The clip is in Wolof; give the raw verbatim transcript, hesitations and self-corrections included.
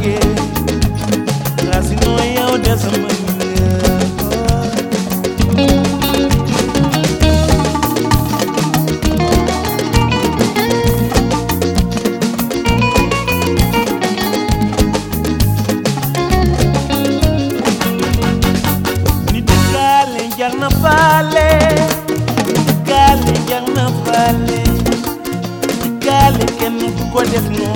bege rasino yow desama jarna fale gale jarna fale gale kenn ko def no